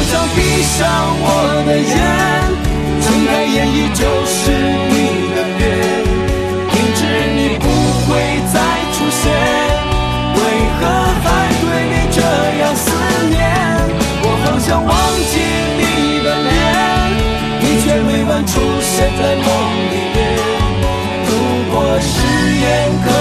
想闭上我的眼，睁开眼依旧是你的脸，明知你不会再出现，为何还对你这样思念？我好想忘记你的脸，你却委婉出现在梦里面。如果誓言可